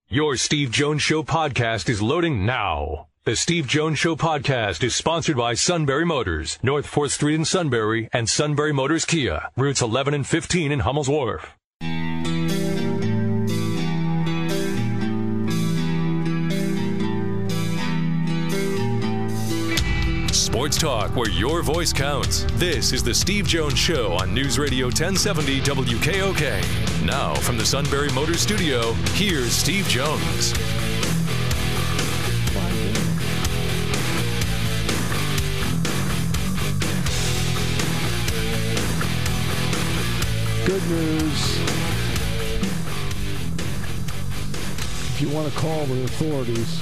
Your Steve Jones Show podcast is loading now. The Steve Jones Show podcast is sponsored by Sunbury Motors, North 4th Street in Sunbury, and Sunbury Motors Kia, routes 11 and 15 in Hummel's Wharf. Sports talk where your voice counts. This is the Steve Jones Show on News Radio 1070 WKOK. Now from the Sunbury Motors Studio, here's Steve Jones. Good news. If you want to call the authorities,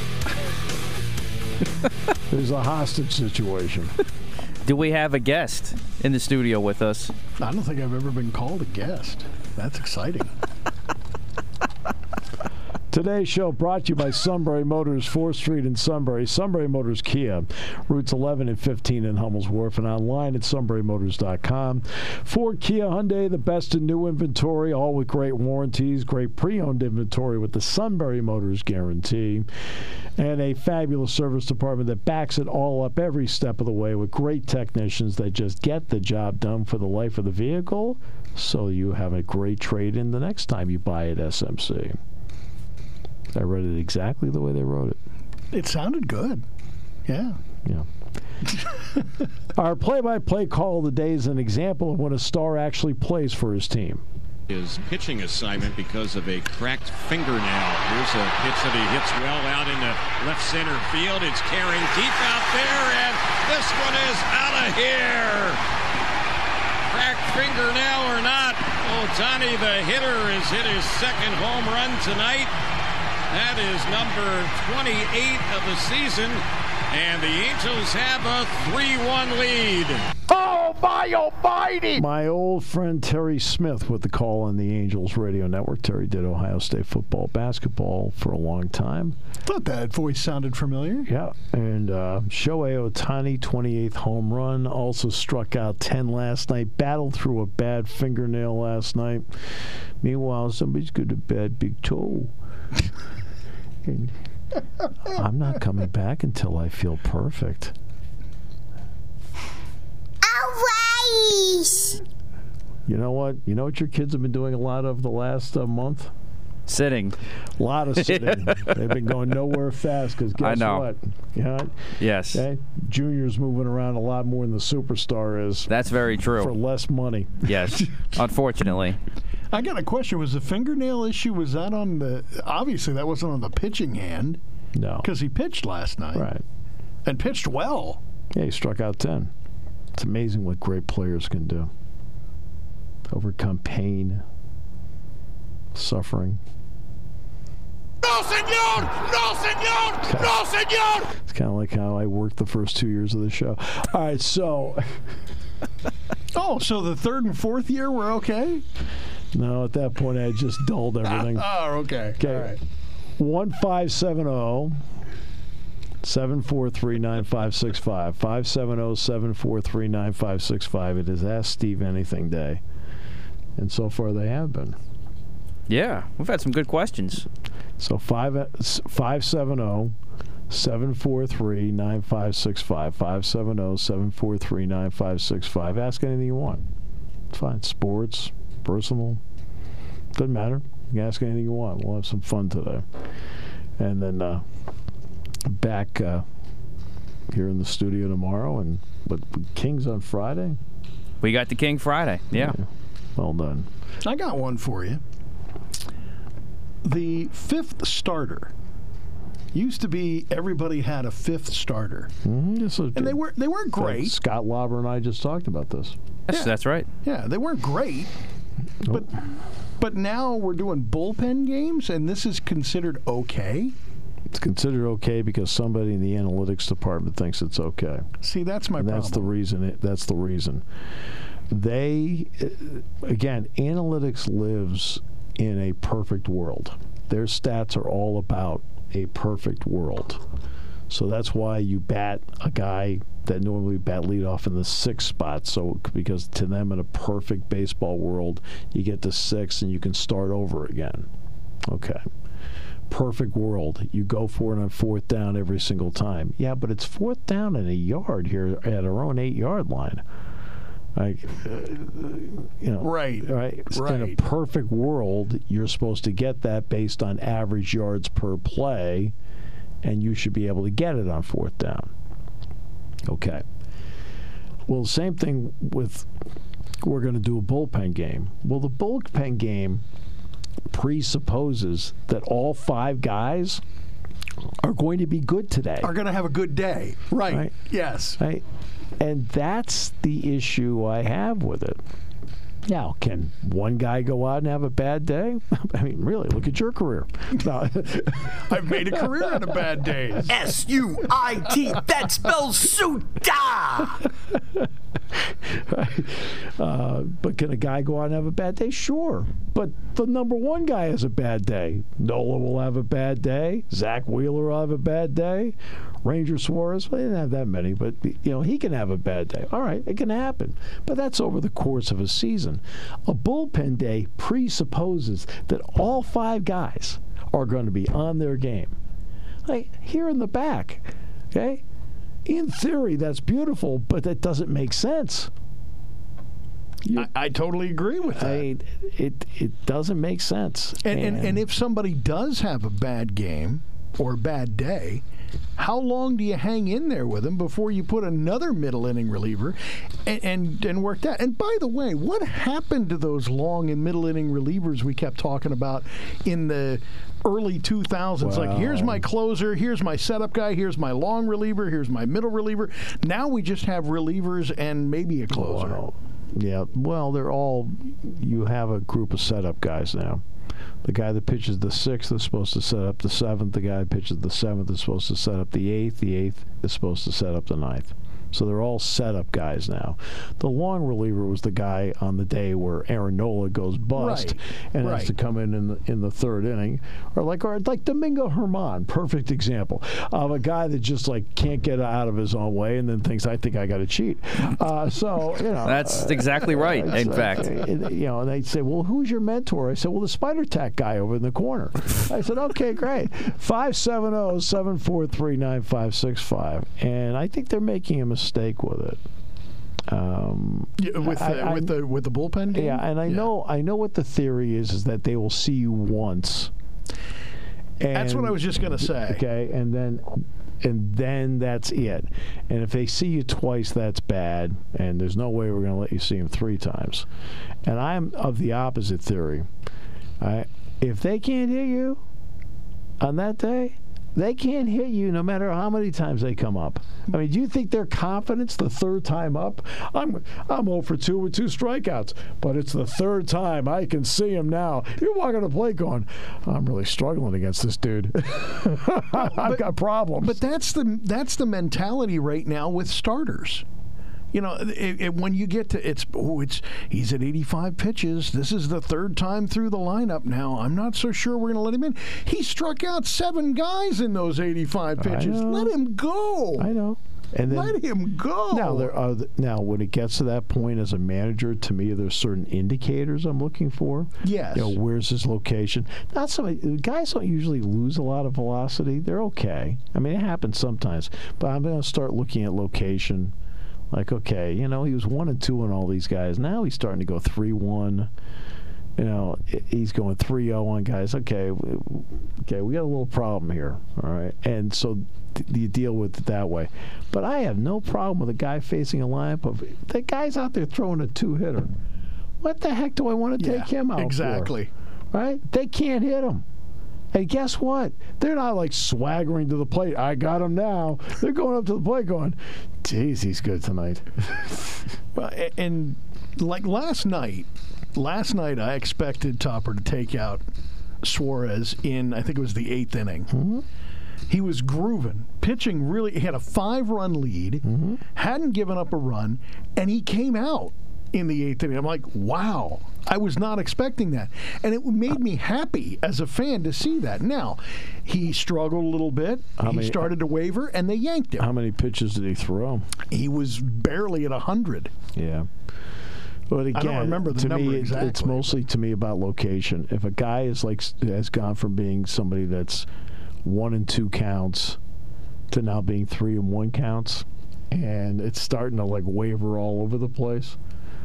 there's a hostage situation. Do we have a guest in the studio with us? I don't think I've ever been called a guest. That's exciting. Today's show brought to you by Sunbury Motors, 4th Street in Sunbury, Sunbury Motors Kia, routes 11 and 15 in Hummel's Wharf, and online at sunburymotors.com. Ford, Kia, Hyundai, the best in new inventory, all with great warranties, great pre-owned inventory with the Sunbury Motors guarantee, and a fabulous service department that backs it all up every step of the way with great technicians that just get the job done for the life of the vehicle, so you have a great trade-in the next time you buy at SMC. I read it exactly the way they wrote it. It sounded good. Yeah. Yeah. Our play-by-play call of the day is an example of when a star actually plays for his team. His pitching assignment because of a cracked fingernail. Here's a pitch that he hits well out in the left center field. It's carrying deep out there, and this one is out of here. Cracked fingernail or not, Ohtani, the hitter, has hit his second home run tonight. That is number 28 of the season, and the Angels have a 3-1 lead. Oh, my almighty! My old friend Terry Smith with the call on the Angels radio network. Terry did Ohio State football, basketball for a long time. Thought that voice sounded familiar. Yeah, and Shohei Ohtani, 28th home run, also struck out 10 last night, battled through a bad fingernail last night. Meanwhile, somebody's got a bad big toe. And I'm not coming back until I feel perfect. Always. You know what? You know what your kids have been doing a lot of the last month? Sitting. A lot of sitting. They've been going nowhere fast because guess what? Yeah. Yes. Okay? Junior's moving around a lot more than the superstar is. That's very true. For less money. Yes. Unfortunately. I got a question. Was the fingernail issue, was that on the, obviously that wasn't on the pitching hand. No. Because he pitched last night. Right. And pitched well. Yeah, he struck out 10. It's amazing what great players can do. Overcome pain, suffering. No, senor! No, senor! No, senor! It's kind of like how I worked the first 2 years of the show. All right, so... Oh, so the third and fourth year were okay? No, at that point I just dulled everything. Oh, okay. Okay. All right. 1-570-743-9565. 570-743-9565. It is Ask Steve Anything Day. And so far they have been. Yeah, we've had some good questions. So 570-743-9565. 570-743-9565. Ask anything you want. It's fine. Sports, personal, doesn't matter. You can ask anything you want. We'll have some fun today. And then back here in the studio tomorrow. And with Kings on Friday. We got the King Friday. Yeah. Well done. I got one for you. The fifth starter. Used to be everybody had a fifth starter. Mm-hmm. Yes, and they weren't great. Scott Lauber and I just talked about this. Yes, that's right. Yeah, they weren't great. But now we're doing bullpen games, and this is considered okay? It's considered okay because somebody in the analytics department thinks it's okay. See, that's my problem. That's the reason. That's the reason. They, again, analytics lives in a perfect world. Their stats are all about a perfect world. So that's why you bat a guy that normally bat leadoff in the sixth spot. So because to them in a perfect baseball world, you get to six and you can start over again. Okay. perfect world, you go for it on fourth down every single time. Yeah, but it's fourth down and a yard here at our own 8-yard line. Like, Right. In a perfect world, you're supposed to get that based on average yards per play, and you should be able to get it on fourth down. Okay. Well, the same thing with, we're going to do a bullpen game. Well, the bullpen game presupposes that all 5 guys are going to be good today. Are going to have a good day. Right. Yes. Right. And that's the issue I have with it. Now, can one guy go out and have a bad day? I mean, really, look at your career. No. I've made a career out of bad days. S-U-I-T, that spells Suta! But can a guy go out and have a bad day? Sure. But the number one guy has a bad day. Nola will have a bad day. Zach Wheeler will have a bad day. Ranger Suarez, well, they didn't have that many, but he can have a bad day. All right, it can happen. But that's over the course of a season. A bullpen day presupposes that all 5 guys are going to be on their game. Like here in the back, okay? In theory, that's beautiful, but that doesn't make sense. I totally agree with that. It doesn't make sense. And if somebody does have a bad game or a bad day, how long do you hang in there with him before you put another middle inning reliever and work that? And by the way, what happened to those long and middle inning relievers we kept talking about in the early 2000s? Like, here's my closer, here's my setup guy, here's my long reliever, here's my middle reliever. Now we just have relievers and maybe a closer. Wow. Yeah, well, you have a group of setup guys now. The guy that pitches the 6th is supposed to set up the 7th. The guy that pitches the 7th is supposed to set up the 8th. The 8th is supposed to set up the 9th. So they're all setup guys now. The long reliever was the guy on the day where Aaron Nola goes bust and has to come in the 3rd inning, or like Domingo Germán, perfect example of a guy that just can't get out of his own way and then thinks, I think I got to cheat. That's exactly right. In fact, and they'd say, well, who's your mentor? I said, well, the Spider Tack guy over in the corner. I said, okay, great. 570-743-9565, and I think they're making a mistake with it. With the bullpen game? Yeah, and I know what the theory is that they will see you once. And, that's what I was just going to say. Okay, and then that's it. And if they see you twice, that's bad, and there's no way we're going to let you see them 3 times. And I'm of the opposite theory. If they can't hit you on that day, they can't hit you no matter how many times they come up. I mean, do you think their confidence the 3rd time up? I'm 0 for 2 with 2 strikeouts, but it's the 3rd time. I can see him now. You're walking the plate going, I'm really struggling against this dude. I've got problems. But that's the mentality right now with starters. When you get to he's at 85 pitches. This is the 3rd time through the lineup now. I'm not so sure we're going to let him in. He struck out 7 guys in those 85 pitches. Let him go. I know. And then, let him go. Now, when it gets to that point as a manager, to me, there's certain indicators I'm looking for. Yes. Where's his location? Not so many. Guys don't usually lose a lot of velocity. They're okay. I mean, it happens sometimes. But I'm going to start looking at location. Like, okay, he was 1-2 on all these guys. Now he's starting to go 3-1. He's going 3-0 on guys. Okay, we got a little problem here. All right, and so you deal with it that way. But I have no problem with a guy facing a lineup of the guy's out there throwing a 2-hitter. What the heck do I want to take him out exactly. for? Right? They can't hit him. And guess what? They're not swaggering to the plate. I got him now. They're going up to the plate going, geez, he's good tonight. Well, and last night I expected Topper to take out Suarez in, I think it was the 8th inning. Mm-hmm. He was grooving, pitching really. He had a 5-run lead, hadn't given up a run, and he came out in the 8th inning. I'm like, wow. I was not expecting that. And it made me happy as a fan to see that. Now, he struggled a little bit. He started to waver, and they yanked him. How many pitches did he throw? He was barely at 100. Yeah. But again, I don't remember the number exactly. It's mostly to me about location. If a guy has gone from being somebody that's 1 and 2 counts to now being 3 and 1 counts, and it's starting to waver all over the place,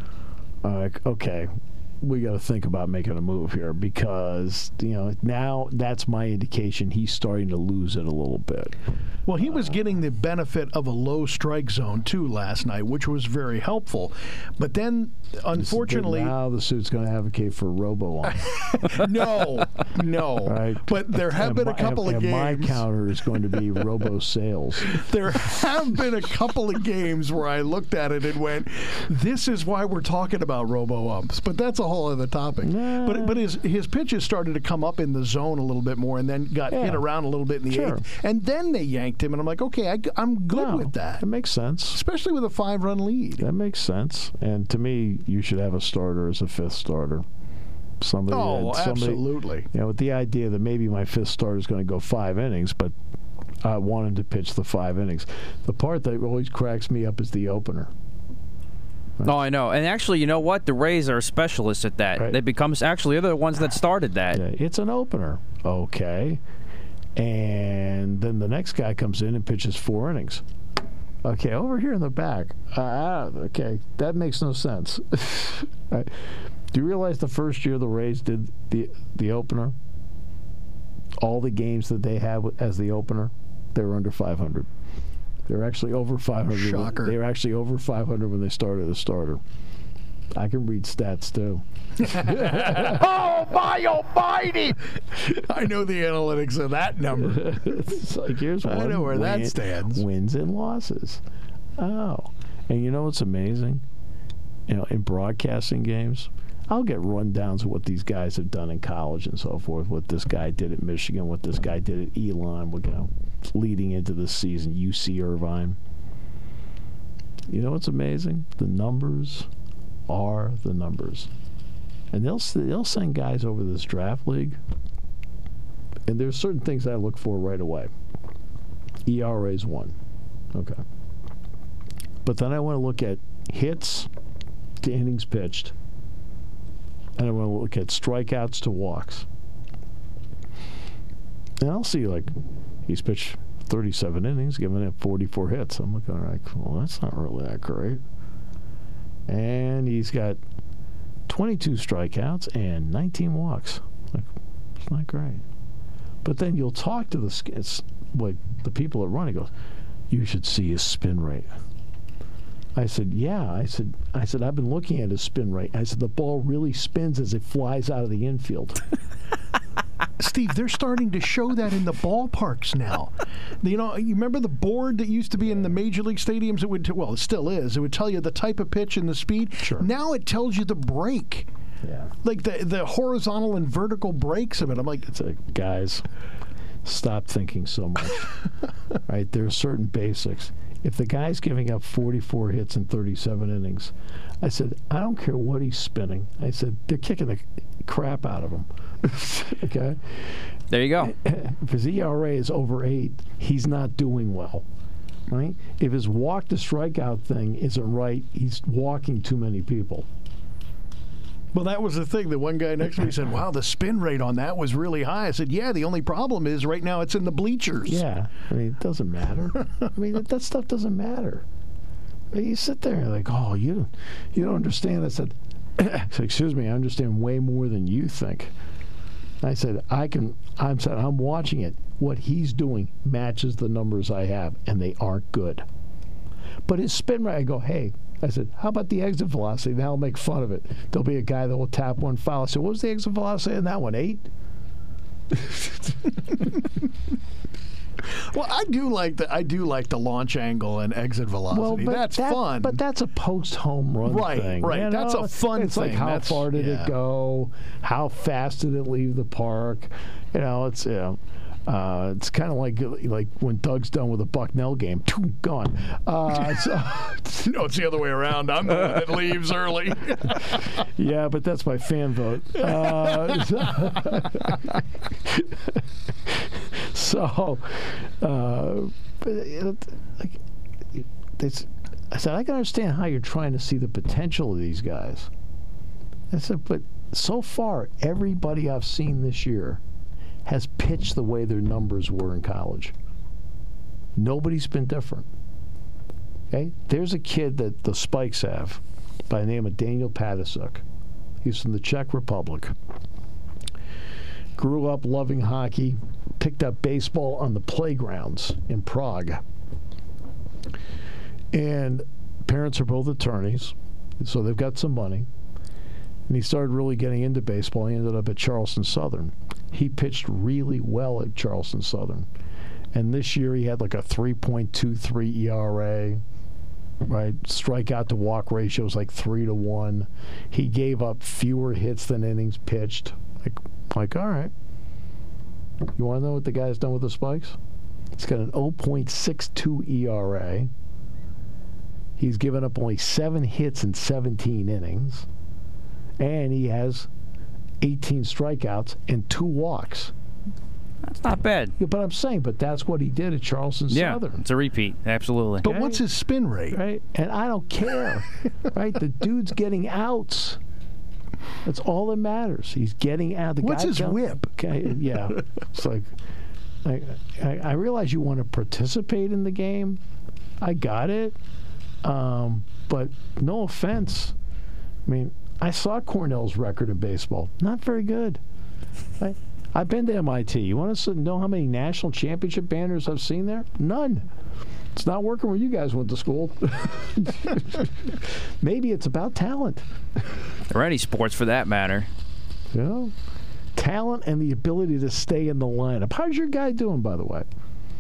okay, we got to think about making a move here, because now that's my indication he's starting to lose it a little bit. Well, he was getting the benefit of a low strike zone too last night, which was very helpful. But then, unfortunately, now the suit's going to advocate for robo on. No. Right. But there have been a couple of games. My counter is going to be robo sales. There have been a couple of games where I looked at it and went, "This is why we're talking about robo umps." But that's a whole other topic. Nah. But his pitches started to come up in the zone a little bit more, and then got hit around a little bit in the eighth, and then they yanked him, and I'm like, okay, I'm good with that. It makes sense, especially with a 5-run lead. That makes sense. And to me, you should have a starter as a 5th starter. Somebody, absolutely. With the idea that maybe my 5th starter is going to go 5 innings, but I want him to pitch the 5 innings. The part that always cracks me up is the opener. Oh, I know. And actually, you know what? The Rays are specialists at that. Right. They become actually they're the ones that started that. Yeah, it's an opener. Okay. And then the next guy comes in and pitches 4 innings. Okay, over here in the back. Okay, that makes no sense. Right. Do you realize the first year the Rays did the opener, all the games that they had as the opener, they were under 500. They were actually over 500. Shocker. They were actually over 500 when they started as starter. I can read stats, too. Oh, my almighty! I know the analytics of that number. It's here's one. I know where that stands. Wins and losses. Oh. And you know what's amazing? In broadcasting games, I'll get rundowns of what these guys have done in college and so forth, what this guy did at Michigan, what this guy did at Elon, leading into this season, UC Irvine. You know what's amazing? The numbers are the numbers. And they'll send guys over this draft league, and there's certain things I look for right away. ERA's 1. Okay. But then I want to look at hits to innings pitched, and I want to look at strikeouts to walks. And I'll see, he's pitched 37 innings, giving up 44 hits. I'm looking well, that's not really that great. And he's got 22 strikeouts and 19 walks. It's not great. But then you'll talk to the people that run. He goes, "You should see his spin rate." I said, "Yeah." I said, "I've been looking at his spin rate." I said, "The ball really spins as it flies out of the infield." Steve, they're starting to show that in the ballparks now. You remember the board that used to be in the major league stadiums? It still is. It would tell you the type of pitch and the speed. Sure. Now it tells you the break. Yeah. Like the horizontal and vertical breaks of it. I'm like, guys, stop thinking so much. Right? There are certain basics. If the guy's giving up 44 hits in 37 innings, I said, I don't care what he's spinning. I said, they're kicking the crap out of him. Okay? There you go. If his ERA is over 8, he's not doing well. Right? If his walk to strikeout thing isn't right, he's walking too many people. Well, that was the thing. The one guy next to me said, "Wow, the spin rate on that was really high." I said, "Yeah, the only problem is right now it's in the bleachers." Yeah. It doesn't matter. That stuff doesn't matter. You sit there and you're like, "Oh, you don't understand." I said, "Excuse me, I understand way more than you think." I said, I'm watching it. What he's doing matches the numbers I have, and they aren't good. But his spin rate, I go, "Hey," I said, "how about the exit velocity?" Now I'll make fun of it. There'll be a guy that will tap one foul. I said, "What was the exit velocity in that one? 8?" Well, I do like the launch angle and exit velocity. That's fun. But that's a post-home run thing. Right. That's a fun it's thing. It's like how far did it go? How fast did it leave the park? It's kind of like when Doug's done with a Bucknell game. Gone. No, it's the other way around. I'm the one that leaves early. Yeah, but that's my fan vote. I said, I can understand how you're trying to see the potential of these guys. I said, but so far, everybody I've seen this year has pitched the way their numbers were in college. Nobody's been different. Okay? There's a kid that the Spikes have by the name of Daniel Padasuk. He's from the Czech Republic. Grew up loving hockey, picked up baseball on the playgrounds in Prague. And parents are both attorneys, so they've got some money. And he started really getting into baseball. He ended up at Charleston Southern. He pitched really well at Charleston Southern. And this year he had like a 3.23 ERA. Right, strikeout to walk ratio was like 3-1. He gave up fewer hits than innings pitched. Like, all right. You want to know what the guy's done with the Spikes? He's got an 0.62 ERA. He's given up only 7 hits in 17 innings, and he has 18 strikeouts and 2 walks. That's not bad. Yeah, but I'm saying, that's what he did at Charleston Southern. Yeah, it's a repeat, absolutely. But what's his spin rate? Right, and I don't care. Right, the dude's getting outs. That's all that matters. He's getting out. What's his whip? Okay, yeah. It's like, I realize you want to participate in the game. I got it. But no offense. I mean, I saw Cornell's record in baseball. Not very good. Right? I've been to MIT. You want to know how many national championship banners I've seen there? None. It's not working where you guys went to school. Maybe it's about talent. Or any sports for that matter. You know, talent and the ability to stay in the lineup. How's your guy doing, by the way?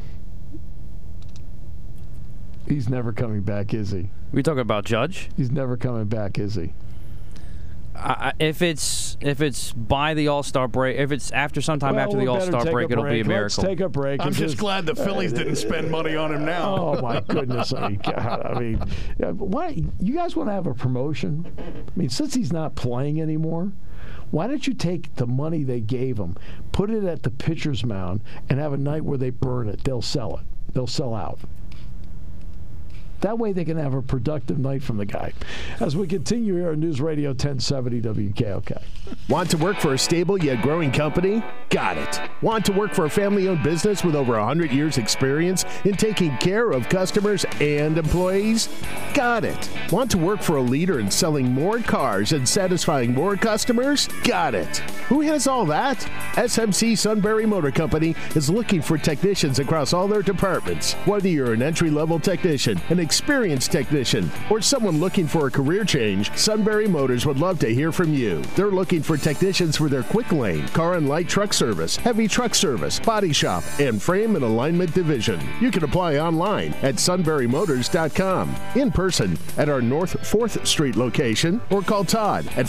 He's never coming back, is he? We talking about Judge? He's never coming back, is he? If it's by the All-Star break, if it's after sometime after the All-Star break, it'll be a miracle. Let's take a break. I'm just glad the Phillies didn't spend money on him now. Oh my goodness! I mean, why you guys want to have a promotion? I mean, since he's not playing anymore, why don't you take the money they gave him, put it at the pitcher's mound, and have a night where they burn it? They'll sell it. They'll sell out. That way they can have a productive night from the guy. As we continue here on News Radio 1070 WKOK. Want to work for a stable yet growing company? Got it. Want to work for a family-owned business with over 100 years experience in taking care of customers and employees? Got it. Want to work for a leader in selling more cars and satisfying more customers? Got it. Who has all that? SMC Sunbury Motor Company is looking for technicians across all their departments. Whether you're an entry-level technician, an experienced technician, or someone looking for a career change, Sunbury Motors would love to hear from you. They're looking for technicians for their quick lane, car and light truck service, heavy truck service, body shop, and frame and alignment division. You can apply online at sunburymotors.com, in person at our North 4th Street location, or call Todd at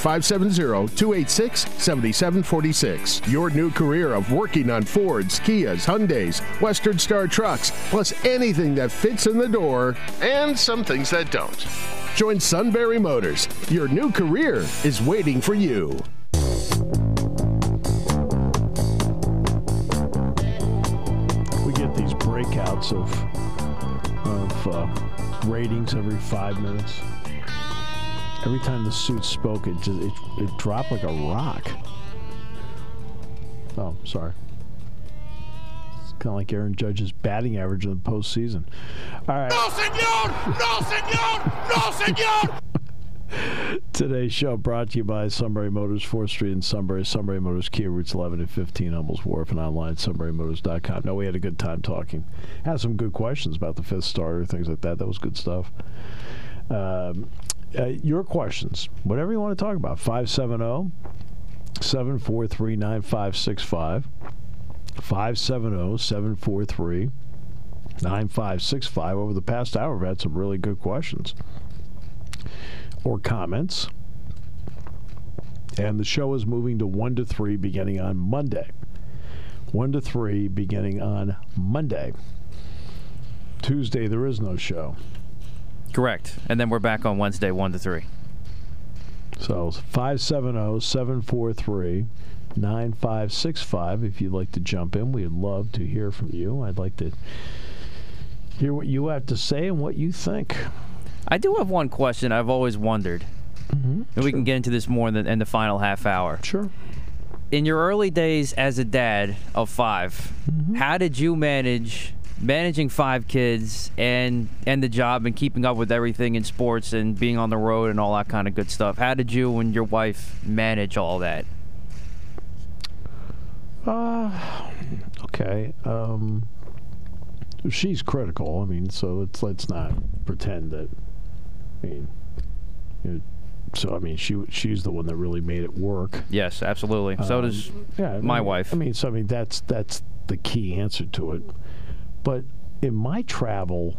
570-286-7746. Your new career of working on Fords, Kias, Hyundais, Western Star trucks, plus anything that fits in the door, and some things that don't. Join Sunbury Motors. Your new career is waiting for you. We get these breakouts of ratings every 5 minutes. Every time the suit spoke, it dropped like a rock. Oh, sorry. Kind of like Aaron Judge's batting average in the postseason. All right. No, senor! No, senor! No, senor! Today's show brought to you by Sunbury Motors, 4th Street in Sunbury. Sunbury Motors, Kia, routes 11 and 15, Hummels Wharf, and online at sunburymotors.com. No, we had a good time talking. Had some good questions about the 5th starter, things like that. That was good stuff. Your questions, whatever you want to talk about, 570-743-9565. 570-743-9565. Over the past hour, we've had some really good questions or comments. And the show is moving to 1 to 3 beginning on Monday. 1 to 3 beginning on Monday. Tuesday, there is no show. Correct. And then we're back on Wednesday, 1 to 3. So 570-743-9565. If you'd like to jump in, we'd love to hear from you. I'd like to hear what you have to say and what you think. I do have one question I've always wondered. And we can get into this more in the final half hour. Sure. In your early days as a dad of 5, how did you managing 5 kids and the job and keeping up with everything in sports and being on the road and all that kind of good stuff? How did you and your wife manage all that? Okay. She's critical. I mean, so let's not pretend that. I mean, so I mean, she's the one that really made it work. Yes, absolutely. So does my wife. I mean, that's the key answer to it. But in my travel,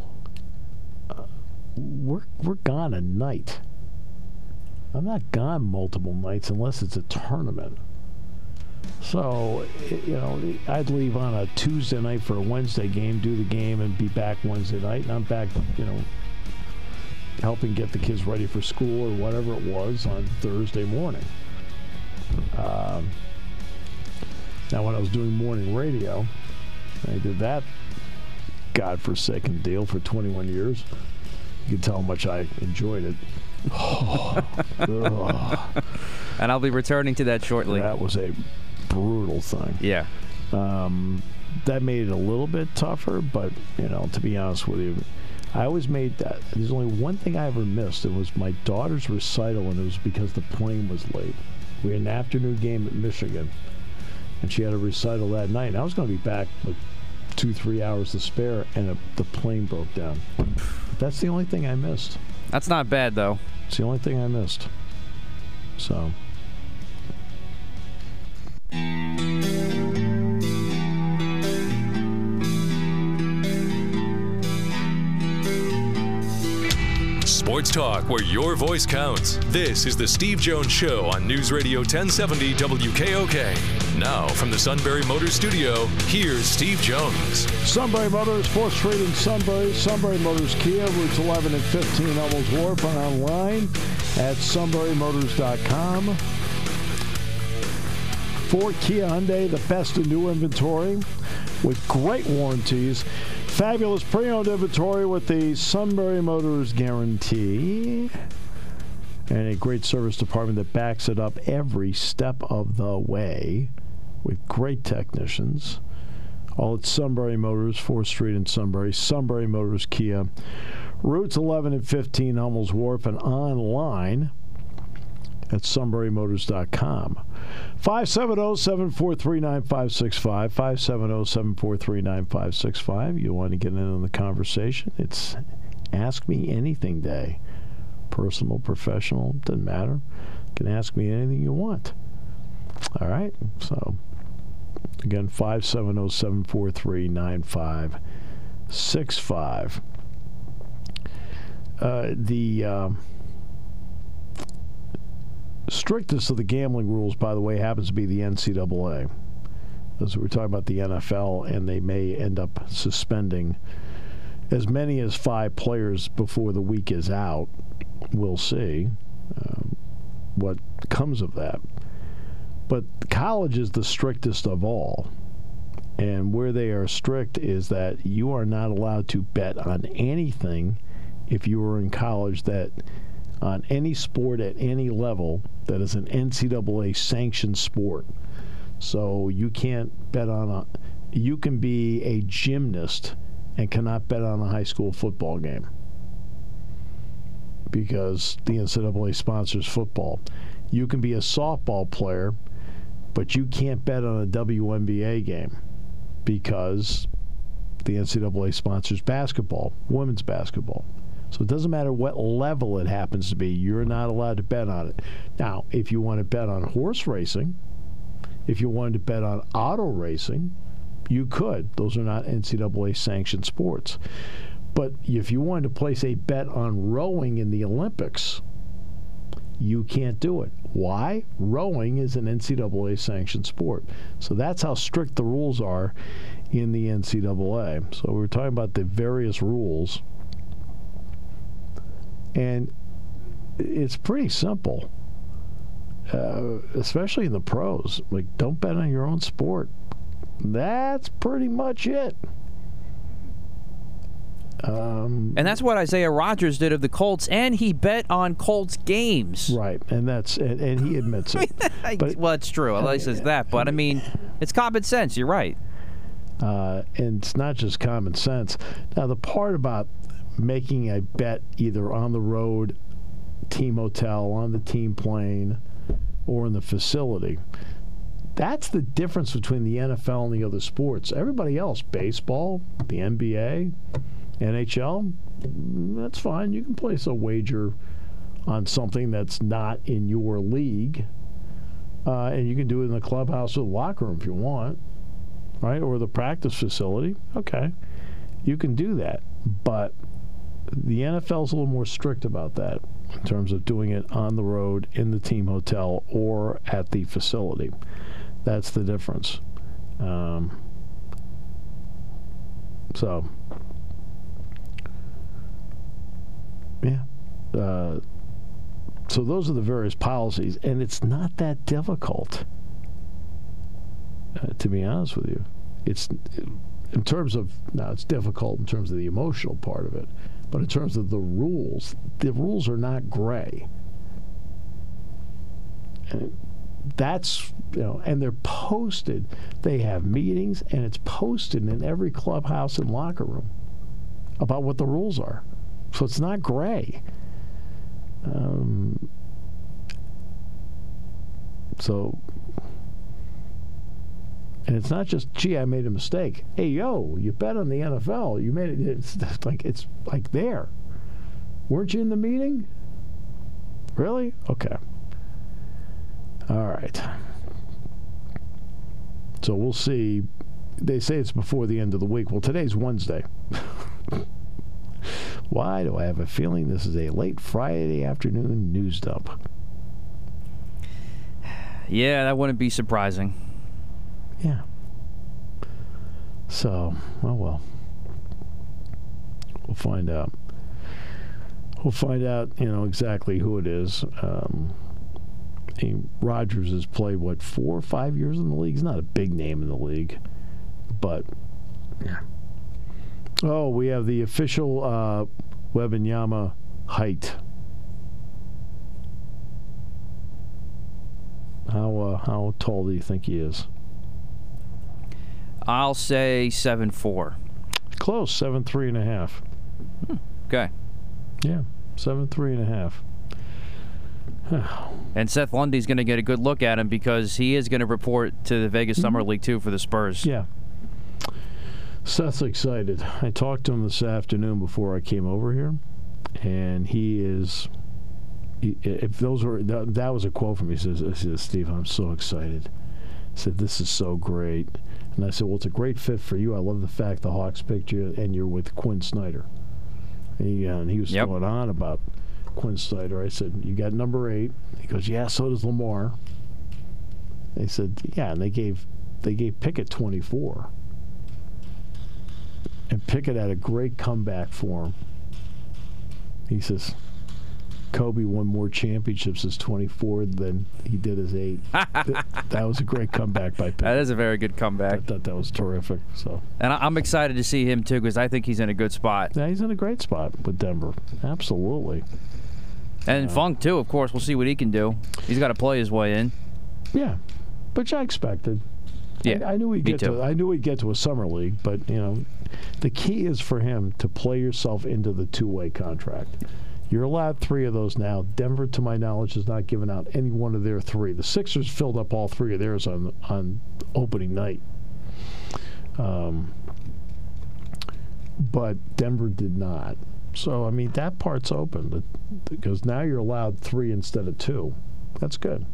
we're gone a night. I'm not gone multiple nights unless it's a tournament. So, I'd leave on a Tuesday night for a Wednesday game, do the game, and be back Wednesday night. And I'm back, helping get the kids ready for school or whatever it was on Thursday morning. Now, when I was doing morning radio, I did that godforsaken deal for 21 years. You can tell how much I enjoyed it. And I'll be returning to that shortly. That was a brutal thing. Yeah. That made it a little bit tougher, but, to be honest with you, I always made that. There's only one thing I ever missed. It was my daughter's recital, and it was because the plane was late. We had an afternoon game at Michigan, and she had a recital that night. And I was going to be back with 2-3 hours to spare, and the plane broke down. That's the only thing I missed. That's not bad, though. It's the only thing I missed. So. Sports talk where your voice counts. This is the Steve Jones Show on News Radio 1070 WKOK. Now, from the Sunbury Motors Studio, here's Steve Jones. Sunbury Motors, 4th Street in Sunbury. Sunbury Motors Kia, routes 11 and 15, Hummels Wharf, and online at sunburymotors.com. Ford, Kia, Hyundai, the best in new inventory with great warranties. Fabulous pre-owned inventory with the Sunbury Motors guarantee. And a great service department that backs it up every step of the way with great technicians. All at Sunbury Motors, 4th Street in Sunbury. Sunbury Motors Kia. Routes 11 and 15, Hummels Wharf, and online at sunburymotors.com. 570-743-9565. 570-743-9565. You want to get in on the conversation? It's Ask Me Anything Day. Personal, professional, doesn't matter. You can ask me anything you want. All right? So, again, 570-743-9565. The strictest of the gambling rules, by the way, happens to be the NCAA. As we're talking about the NFL, and they may end up suspending as many as 5 players before the week is out. We'll see what comes of that. But college is the strictest of all. And where they are strict is that you are not allowed to bet on anything if you were in college that on any sport at any level that is an NCAA sanctioned sport. So you can't bet on you can be a gymnast and cannot bet on a high school football game because the NCAA sponsors football. You can be a softball player, but you can't bet on a WNBA game because the NCAA sponsors basketball, women's basketball. So it doesn't matter what level it happens to be, you're not allowed to bet on it. Now, if you want to bet on horse racing, if you wanted to bet on auto racing, you could. Those are not NCAA sanctioned sports. But if you wanted to place a bet on rowing in the Olympics, you can't do it. Why? Rowing is an NCAA sanctioned sport. So that's how strict the rules are in the NCAA. So we're talking about the various rules. And it's pretty simple, especially in the pros. Like, don't bet on your own sport. That's pretty much it. And that's what Isaiah Rodgers did of the Colts, and he bet on Colts games. Right, and he admits it. But, well, it's true. At least it's that. But, I mean, it's common sense. You're right. And it's not just common sense. Now, the part about making a bet either on the road, team hotel, on the team plane, or in the facility, that's the difference between the NFL and the other sports. Everybody else, baseball, the NBA, NHL, that's fine. You can place a wager on something that's not in your league, and you can do it in the clubhouse or the locker room if you want, right? Or the practice facility. Okay, you can do that. But the NFL's a little more strict about that in terms of doing it on the road, in the team hotel, or at the facility. That's the difference. So, yeah. So those are the various policies, and it's not that difficult, to be honest with you. It's in terms of, now it's difficult in terms of the emotional part of it, but in terms of the rules are not gray. And that's, and they're posted. They have meetings, and it's posted in every clubhouse and locker room about what the rules are. So it's not gray. And it's not just, gee, I made a mistake. Hey, yo, you bet on the NFL. You made it. It's like there. Weren't you in the meeting? Really? Okay. All right. So we'll see. They say it's before the end of the week. Well, today's Wednesday. Why do I have a feeling this is a late Friday afternoon news dump? Yeah, that wouldn't be surprising. Yeah. So, well. We'll find out. We'll find out, exactly who it is. Rodgers has played, 4 or 5 years in the league? He's not a big name in the league. But, yeah. Oh, we have the official Wembanyama height. How tall do you think he is? I'll say 7'4". Close, 7'3.5". Okay. Yeah, 7'3.5". And Seth Lundy's going to get a good look at him because he is going to report to the Vegas Summer League, too, for the Spurs. Yeah. Seth's excited. I talked to him this afternoon before I came over here, and he is. If those were that was a quote from me. He says, "Steve, I'm so excited." He said, "This is so great," and I said, "Well, it's a great fit for you. I love the fact the Hawks picked you, and you're with Quinn Snyder." And he was going on about Quinn Snyder. I said, "You got number 8." He goes, "Yeah, so does Lamar." They said, "Yeah," and they gave Pickett 24. And Pickett had a great comeback for him. He says, Kobe won more championships as 24 than he did as 8. That was a great comeback by Pickett. That is a very good comeback. I thought that was terrific. And I'm excited to see him, too, because I think he's in a good spot. Yeah, he's in a great spot with Denver. Absolutely. And Funk, too, of course. We'll see what he can do. He's got to play his way in. Yeah, which I expected. Yeah, I knew he'd get to a summer league, but the key is for him to play yourself into the two-way contract. You're allowed 3 of those now. Denver, to my knowledge, has not given out any one of their 3. The Sixers filled up all 3 of theirs on opening night, but Denver did not. So that part's open because now you're allowed 3 instead of 2. That's good.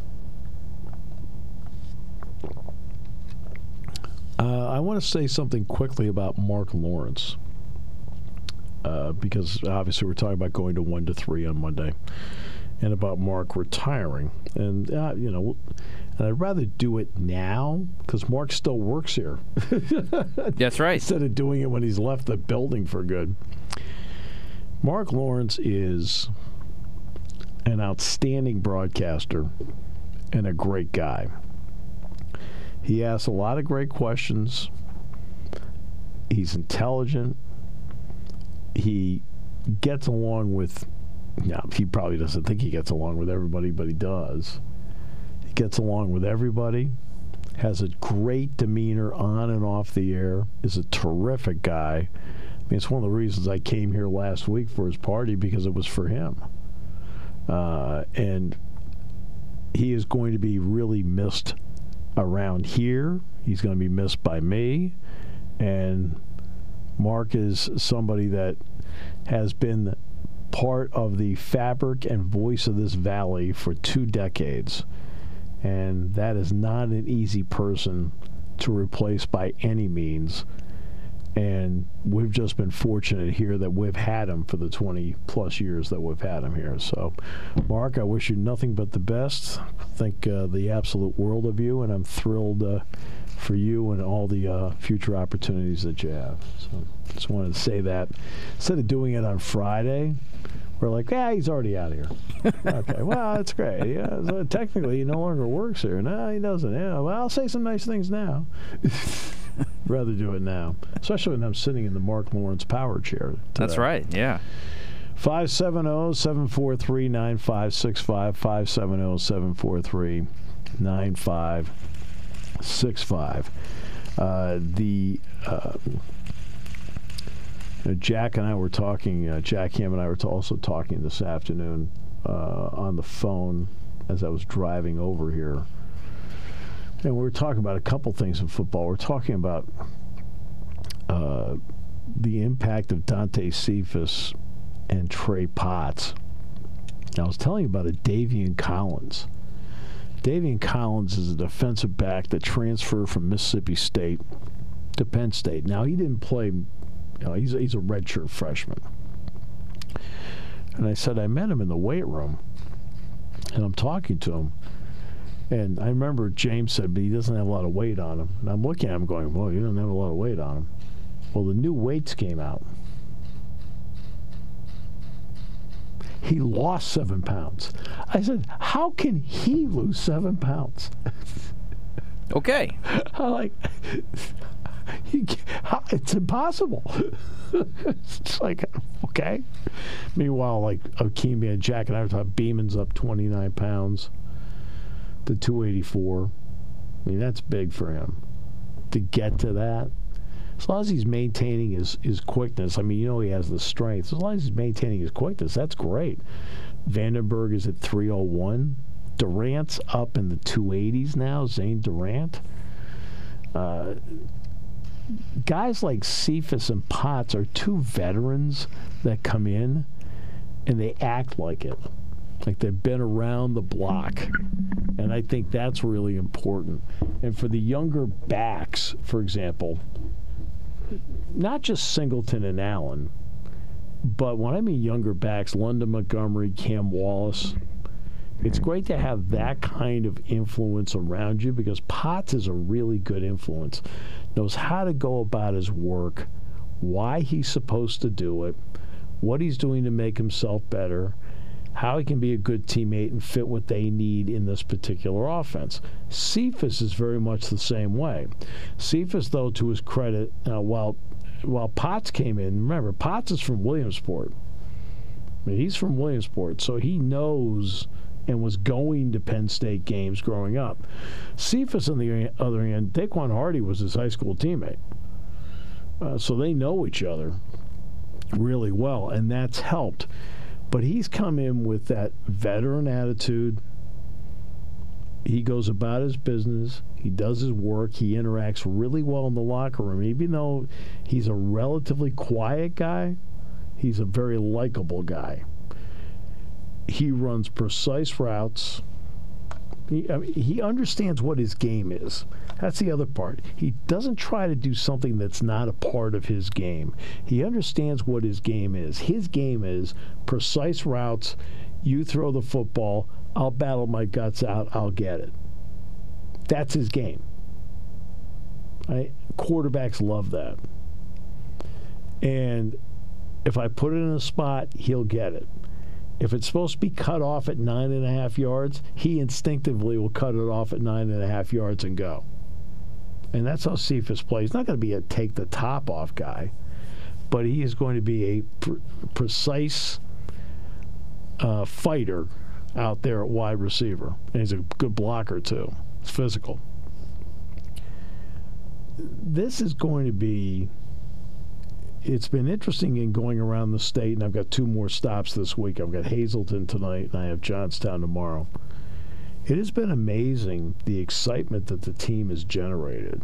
I want to say something quickly about Mark Lawrence because obviously we're talking about going to 1-3 on Monday and about Mark retiring. And, and I'd rather do it now because Mark still works here. That's right. Instead of doing it when he's left the building for good. Mark Lawrence is an outstanding broadcaster and a great guy. He asks a lot of great questions. He's intelligent. he gets along with. No, he probably doesn't think he gets along with everybody, but he does. He gets along with everybody. Has a great demeanor on and off the air. Is a terrific guy. I mean, it's one of the reasons I came here last week for his party, because it was for him. And he is going to be really missed around here. He's going to be missed by me. And Mark is somebody that has been part of the fabric and voice of this valley for 2 decades. And that is not an easy person to replace by any means. And we've just been fortunate here that we've had him for the 20-plus years that we've had him here. So, Mark, I wish you nothing but the best. Think the absolute world of you, and I'm thrilled for you and all the future opportunities that you have. So, just wanted to say that. Instead of doing it on Friday, we're like, he's already out of here. Okay, well, that's great. Yeah, so technically, he no longer works here. No, he doesn't. Yeah, well, I'll say some nice things now. Rather do it now, especially when I'm sitting in the Mark Lawrence power chair today. That's right, yeah. 570-743-9565, 570-743-9565. Jack and I were talking, Jack Ham and I were also talking this afternoon on the phone as I was driving over here. And we were talking about a couple things in football. We're talking about the impact of Dante Cephas and Trey Potts. And I was telling you about a Davian Collins. Davian Collins is a defensive back that transferred from Mississippi State to Penn State. Now, he didn't play... he's a redshirt freshman. And I said, I met him in the weight room, and I'm talking to him. And I remember James said, but he doesn't have a lot of weight on him. And I'm looking at him going, well, he doesn't have a lot of weight on him. Well, the new weights came out. He lost 7 pounds. I said, how can he lose 7 pounds? Okay. I'm like... it's impossible. It's like, okay. Meanwhile, like Akeem and Jack and I were talking, Beeman's up 29 pounds to 284. I mean, that's big for him to get to that. As long as he's maintaining his quickness, I mean, he has the strength. As long as he's maintaining his quickness, that's great. Vandenberg is at 301. Durant's up in the 280s now, Zane Durant. Guys like Cephas and Potts are 2 veterans that come in and they act like it. Like they've been around the block. And I think that's really important. And for the younger backs, for example, not just Singleton and Allen, but when I mean younger backs, London Montgomery, Cam Wallace, it's great to have that kind of influence around you, because Potts is a really good influence. Knows how to go about his work, why he's supposed to do it, what he's doing to make himself better, how he can be a good teammate and fit what they need in this particular offense. Cephas is very much the same way. Cephas, though, to his credit, while Potts came in, remember, Potts is from Williamsport. I mean, he's from Williamsport, so he knows and was going to Penn State games growing up. Cephas, on the other hand, Daquan Hardy was his high school teammate. So they know each other really well, and that's helped. But he's come in with that veteran attitude. He goes about his business. He does his work. He interacts really well in the locker room. Even though he's a relatively quiet guy, he's a very likable guy. He runs precise routes. He understands what his game is. That's the other part. He doesn't try to do something that's not a part of his game. He understands what his game is. His game is precise routes. You throw the football, I'll battle my guts out, I'll get it. That's his game. Quarterbacks love that. And if I put it in a spot, he'll get it. If it's supposed to be cut off at 9.5 yards, he instinctively will cut it off at 9.5 yards and go. And that's how Cephas plays. He's not going to be a take the top off guy, but he is going to be a precise fighter out there at wide receiver. And he's a good blocker, too. He's physical. This is going to be... It's been interesting in going around the state, and I've got 2 more stops this week. I've got Hazleton tonight, and I have Johnstown tomorrow. It has been amazing, the excitement that the team has generated.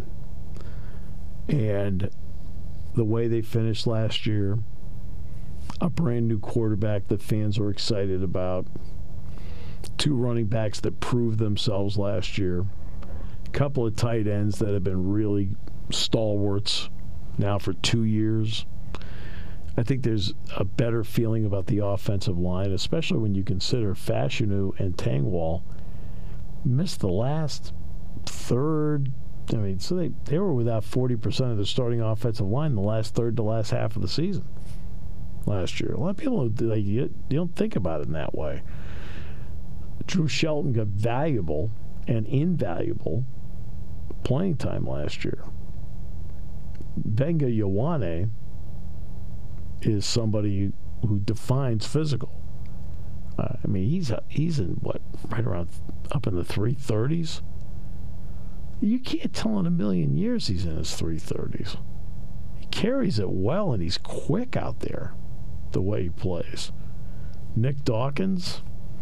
And the way they finished last year, a brand new quarterback that fans are excited about, 2 running backs that proved themselves last year, a couple of tight ends that have been really stalwarts now for 2 years. I think there's a better feeling about the offensive line, especially when you consider Fashanu and Tangwall missed the last third. I mean, so they were without 40% of the starting offensive line the last third to last half of the season last year. A lot of people, you don't think about it in that way. Drew Shelton got valuable and invaluable playing time last year. Benga Ioane is somebody who defines physical. I mean, he's in what, right around up in the 330s. You can't tell in a million years he's in his 330s. He carries it well, and he's quick out there, the way he plays. Nick Dawkins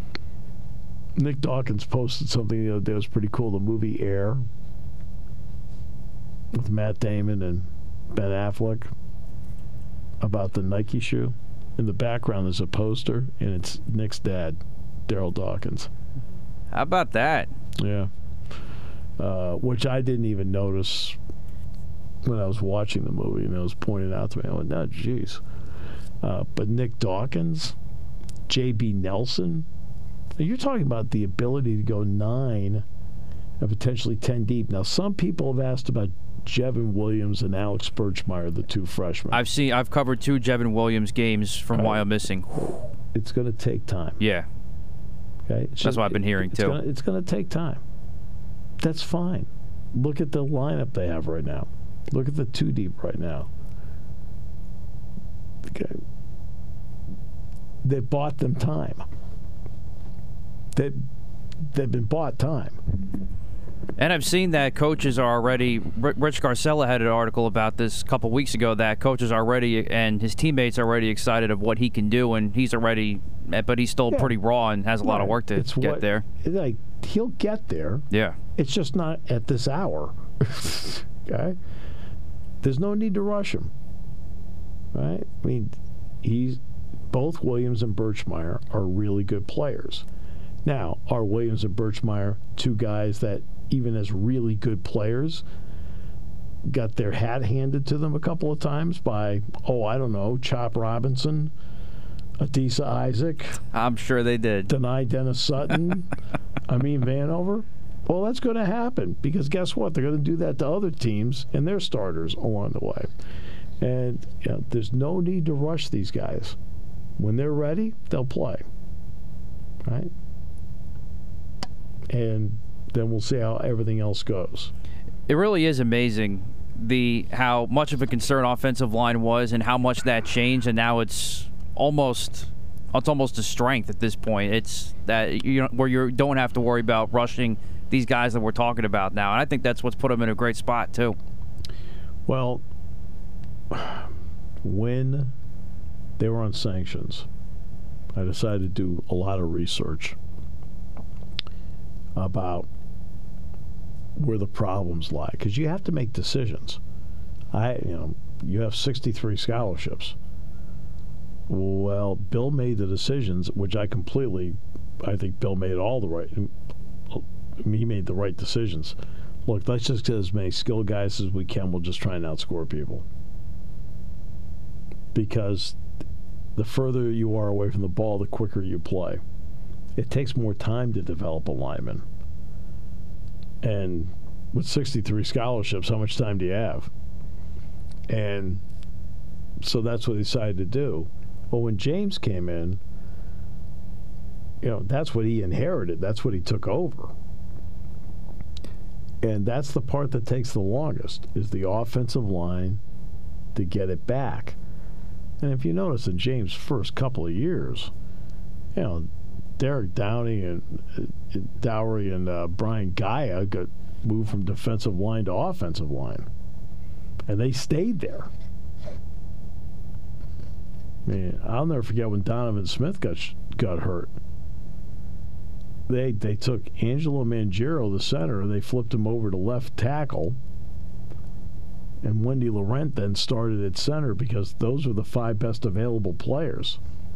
posted something the other day that was pretty cool. The movie Air with Matt Damon and Ben Affleck about the Nike shoe. In the background there's a poster, and it's Nick's dad, Daryl Dawkins. How about that? Yeah. Which I didn't even notice when I was watching the movie, and it was pointed out to me. I went, no, geez. But Nick Dawkins, J.B. Nelson, you're talking about the ability to go 9 and potentially 10 deep. Now, some people have asked about Jevin Williams and Alex Birchmeyer, the 2 freshmen. I've covered 2 Jevin Williams games from Wyomissing. It's going to take time. Yeah. Okay. That's what I've been hearing too. It's going to take time. That's fine. Look at the lineup they have right now. Look at the 2 deep right now. Okay. They bought them time. They've been bought time. And I've seen that coaches are already, Rich Garcella had an article about this a couple weeks ago, that coaches are already, and his teammates are already excited of what he can do, and he's already, but he's still pretty raw and has a lot of work to get there. Like, he'll get there. Yeah. It's just not at this hour. Okay? There's no need to rush him. Right? I mean, both Williams and Birchmeyer are really good players. Now, are Williams and Birchmeyer 2 guys that, even as really good players, got their hat handed to them a couple of times by, I don't know, Chop Robinson, Adisa Isaac? I'm sure they did. Denai Dennis Sutton, Amin Vanover? Well, that's going to happen, because guess what? They're going to do that to other teams and their starters along the way. And there's no need to rush these guys. When they're ready, they'll play. Right? And then we'll see how everything else goes. It really is amazing how much of a concern offensive line was and how much that changed, and now it's almost a strength at this point. It's that where you don't have to worry about rushing these guys that we're talking about now, and I think that's what's put them in a great spot too. Well, when they were on sanctions, I decided to do a lot of research about where the problems lie, because you have to make decisions. You have 63 scholarships. Well, Bill made the decisions, which I think Bill made he made the right decisions. Look, let's just get as many skilled guys as we can. We'll just try and outscore people, because the further you are away from the ball, the quicker you play. It takes more time to develop a lineman. And with 63 scholarships, how much time do you have? And so that's what they decided to do. Well, when James came in, that's what he inherited. That's what he took over. And that's the part that takes the longest, is the offensive line to get it back. And if you notice in James' first couple of years, Derek Dowry and Brian Gaia got moved from defensive line to offensive line. And they stayed there. I mean, I'll never forget when Donovan Smith got hurt. They took Angelo Mangiero, the center, they flipped him over to left tackle. And Wendy Laurent then started at center because those were the 5 best available players.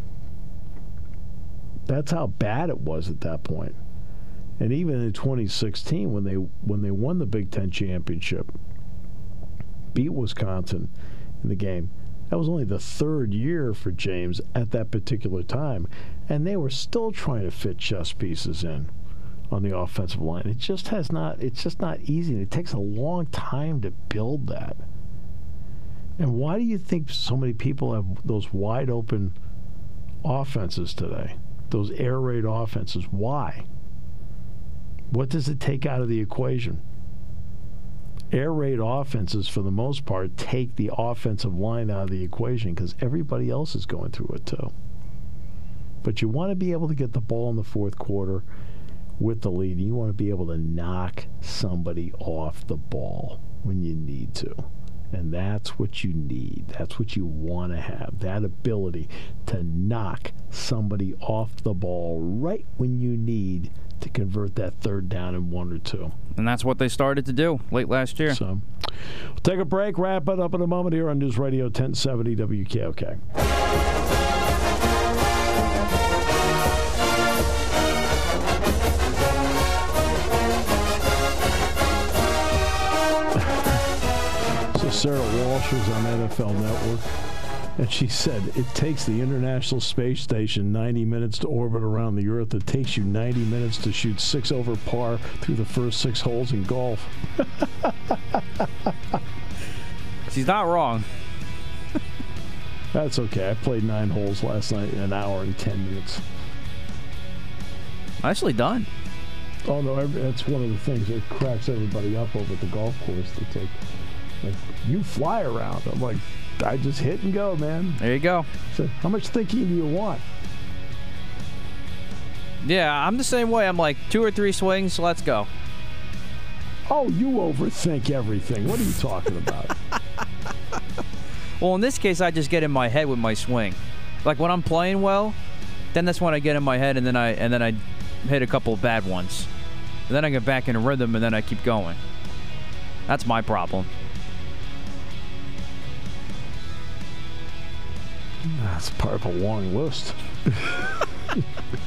That's how bad it was at that point. And even in 2016, when they won the Big Ten championship, beat Wisconsin in the game, that was only the 3rd year for James at that particular time, and they were still trying to fit chess pieces in on the offensive line. It's just not easy, and it takes a long time to build that. And why do you think so many people have those wide open offenses today? Those air raid offenses. Why? What does it take out of the equation? Air raid offenses, for the most part, take the offensive line out of the equation because everybody else is going through it too. But you want to be able to get the ball in the fourth quarter with the lead. You want to be able to knock somebody off the ball when you need to. And that's what you need. That's what you want to have, that ability to knock somebody off the ball right when you need to convert that 3rd down and 1 or 2. And that's what they started to do late last year. So we'll take a break, wrap it up in a moment here on News Radio 1070 WKOK. So Sarah Walsh was on NFL Network, and she said it takes the International Space Station 90 minutes to orbit around the Earth. It takes you 90 minutes to shoot 6 over par through the first 6 holes in golf. She's not wrong. That's okay. I played 9 holes last night in an hour and 10 minutes. Nicely done. Oh, no, that's one of the things that cracks everybody up over at the golf course. It's like, you fly around. I'm like, I just hit and go, man. There you go. So how much thinking do you want? Yeah, I'm the same way. I'm like 2 or 3 swings, let's go. Oh, you overthink everything. What are you talking about? Well, in this case, I just get in my head with my swing. Like when I'm playing well, then that's when I get in my head, and then I hit a couple of bad ones. And then I get back in a rhythm, and then I keep going. That's my problem. That's part of a long list.